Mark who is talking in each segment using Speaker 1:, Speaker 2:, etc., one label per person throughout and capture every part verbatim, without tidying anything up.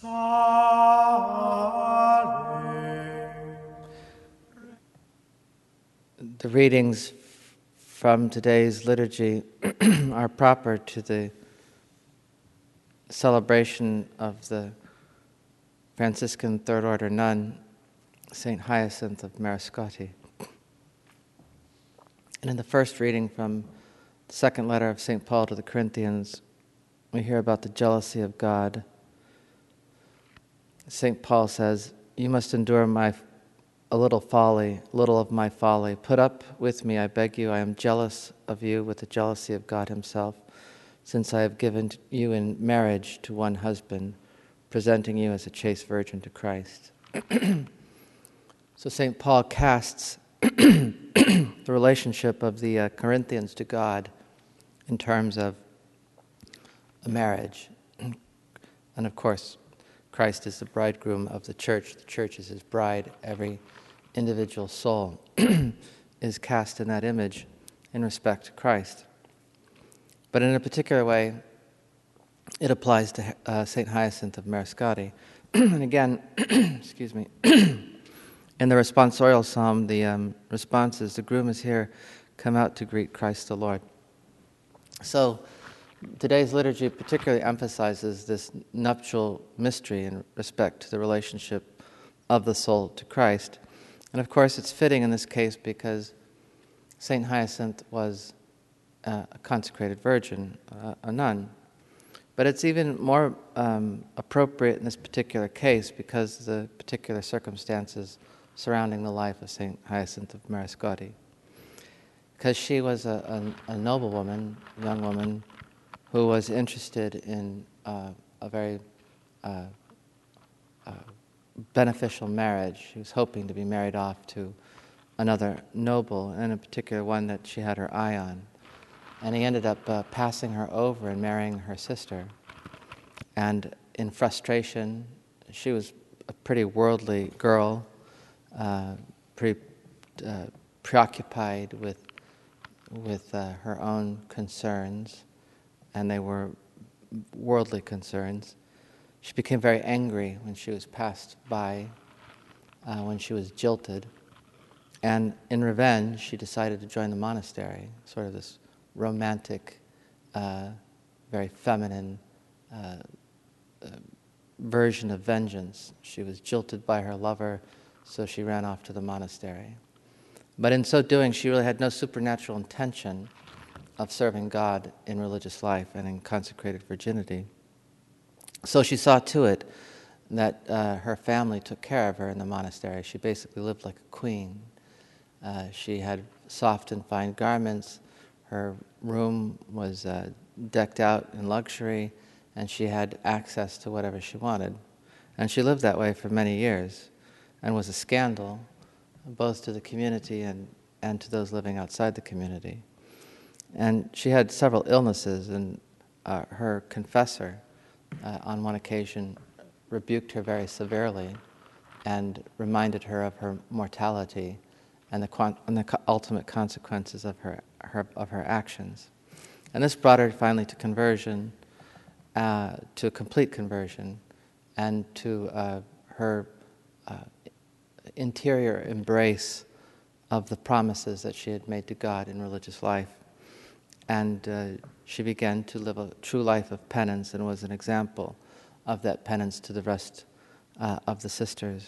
Speaker 1: The readings from today's liturgy are proper to the celebration of the Franciscan Third Order nun, Saint Hyacinth of Mariscotti. And in the first reading from the second letter of Saint Paul to the Corinthians, we hear about the jealousy of God. Saint Paul says, "You must endure my a little folly, little of my folly. Put up with me, I beg you. I am jealous of you with the jealousy of God himself, since I have given you in marriage to one husband, presenting you as a chaste virgin to Christ." So Saint Paul casts the relationship of the uh, Corinthians to God in terms of a marriage. And of course, Christ is the bridegroom of the church. The church is his bride. Every individual soul is cast in that image in respect to Christ. But in a particular way, it applies to uh, Saint Hyacinth of Mariscotti. And again, excuse me, in the responsorial psalm, the um, response is, "The groom is here, come out to greet Christ the Lord." So today's liturgy particularly emphasizes this nuptial mystery in respect to the relationship of the soul to Christ. And of course, it's fitting in this case because Saint Hyacinth was uh, a consecrated virgin, uh, a nun. But it's even more um, appropriate in this particular case because of the particular circumstances surrounding the life of Saint Hyacinth of Mariscotti. Because she was a, a, a noble woman, young woman, who was interested in uh, a very uh, uh, beneficial marriage. She was hoping to be married off to another noble, and in particular one that she had her eye on. And he ended up uh, passing her over and marrying her sister. And in frustration, she was a pretty worldly girl, uh, pretty uh, preoccupied with with uh, her own concerns, and they were worldly concerns. She became very angry when she was passed by, uh, when she was jilted, and in revenge, she decided to join the monastery, sort of this romantic, uh, very feminine uh, uh, version of vengeance. She was jilted by her lover, so she ran off to the monastery. But in so doing, she really had no supernatural intention of serving God in religious life and in consecrated virginity. So she saw to it that uh, her family took care of her in the monastery. She basically lived like a queen. Uh, she had soft and fine garments. Her room was uh, decked out in luxury, and she had access to whatever she wanted. And she lived that way for many years and was a scandal both to the community and, and to those living outside the community. And she had several illnesses, and uh, her confessor uh, on one occasion rebuked her very severely and reminded her of her mortality and the, quant- and the co- ultimate consequences of her, her of her actions. And this brought her finally to conversion, uh, to a complete conversion, and to uh, her uh, interior embrace of the promises that she had made to God in religious life. And uh, she began to live a true life of penance and was an example of that penance to the rest uh, of the sisters.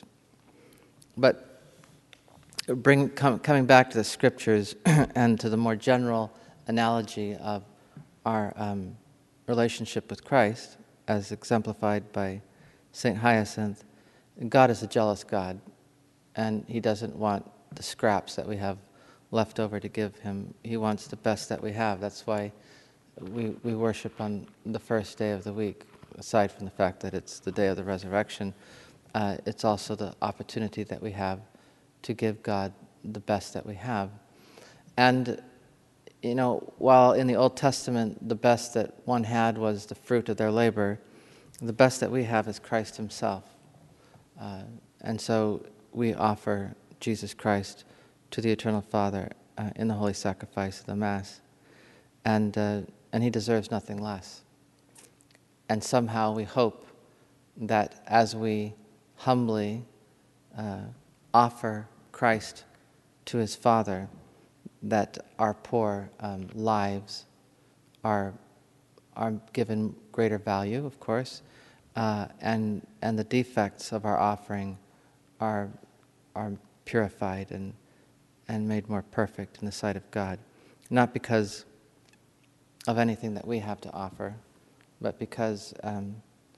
Speaker 1: But bring, com- coming back to the scriptures and to the more general analogy of our um, relationship with Christ, as exemplified by Saint Hyacinth, God is a jealous God, and he doesn't want the scraps that we have left over to give him. He wants the best that we have. That's why we, we worship on the first day of the week. Aside from the fact that it's the day of the resurrection, uh, it's also the opportunity that we have to give God the best that we have. And, you know, while in the Old Testament the best that one had was the fruit of their labor, the best that we have is Christ himself. Uh, and so we offer Jesus Christ to the Eternal Father uh, in the holy sacrifice of the Mass. And, uh, and he deserves nothing less. And somehow we hope that as we humbly uh, offer Christ to his Father, that our poor um, lives are are given greater value, of course, uh, and and the defects of our offering are are purified and and made more perfect in the sight of God, not because of anything that we have to offer, but because um,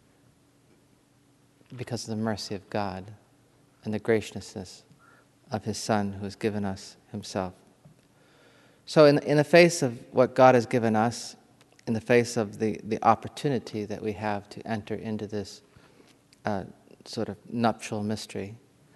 Speaker 1: because of the mercy of God and the graciousness of his Son who has given us himself. So in, in the face of what God has given us, in the face of the, the opportunity that we have to enter into this uh, sort of nuptial mystery,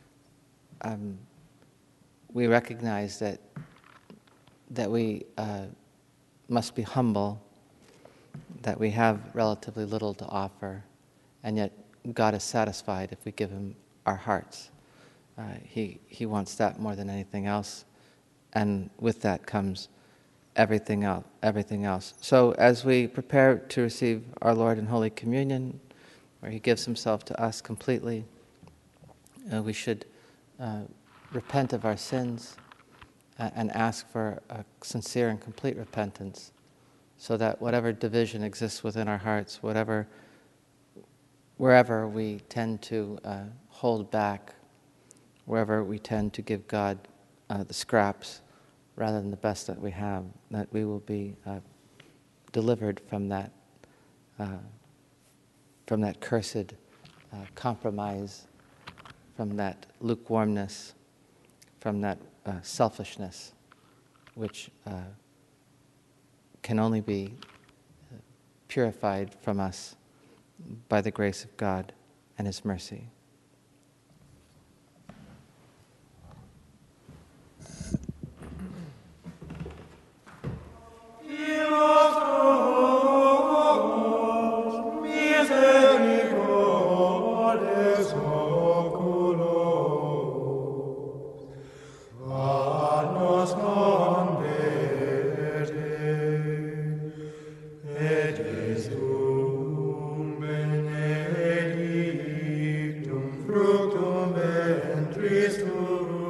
Speaker 1: um, we recognize that that we uh, must be humble, that we have relatively little to offer, and yet God is satisfied if we give him our hearts. Uh, he, he wants that more than anything else, and with that comes everything else, everything else. So as we prepare to receive our Lord in Holy Communion, where he gives himself to us completely, uh, we should uh, repent of our sins uh, and ask for a sincere and complete repentance, so that whatever division exists within our hearts, whatever, wherever we tend to uh, hold back, wherever we tend to give God uh, the scraps rather than the best that we have, that we will be uh, delivered from that, uh, from that cursed uh, compromise, from that lukewarmness, from that uh, selfishness, which uh, can only be purified from us by the grace of God and his mercy.
Speaker 2: Fructum ventris tuum,